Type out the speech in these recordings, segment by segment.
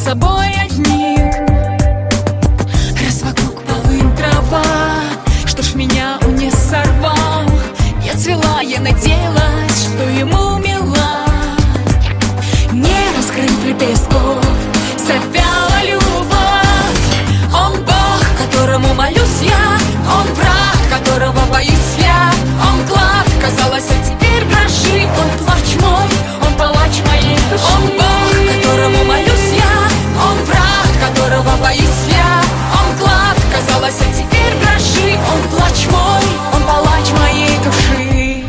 собой одним. Раз вокруг полынь трава, что ж меня он не сорвал? Я цвела, я надеялась, что ему мила. Не раскрыв лепестков, завяла любовь. Он Бог, которому молюсь я, он враг, которого боюсь я. Он клад, казалось, а теперь гроши. Он плач мой, он палач моей души. Он Бог, которому молюсь я, он враг, которого боюсь я. Он клад, казалось, а теперь гроши. Он плач мой, он палач моей души.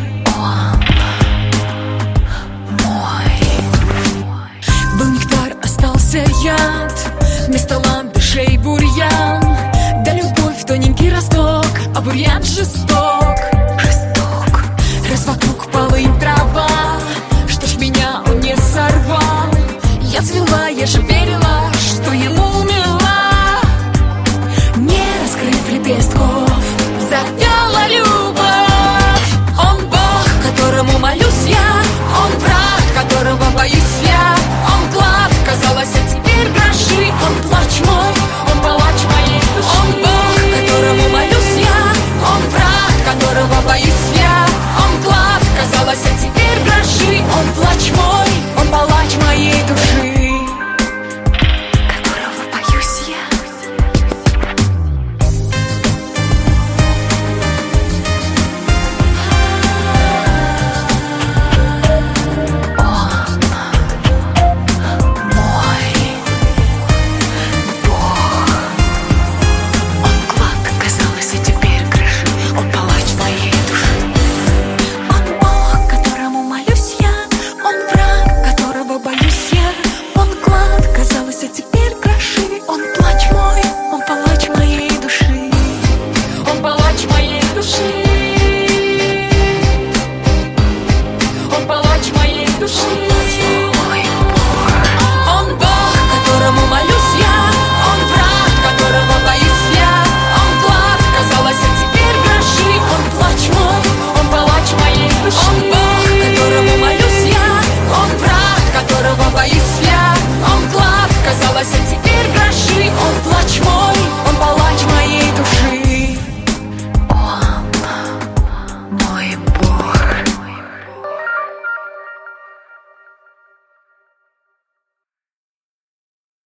Был нектар, остался яд, вместо ландышей бурьян. Да любовь тоненький росток, а бурьян жесток. Раз вокруг полынь трава, что ж меня он не сорвал? Я цвела, я же верила, что ему мила. Не раскрыв лепестков, завяла любовь. Он Бог, которому молюсь я, он враг, которого боюсь я. Он клад, казалось, а теперь гроши. Он плач мой, он палач моей души. Он Бог, которому молюсь я, он враг, которого боюсь я. Он клад, казалось, а теперь гроши. Он плач мой, он палач моей души, которого боюсь я. Боюсь я, он клад, казалось, а теперь гроши. Он плач мой,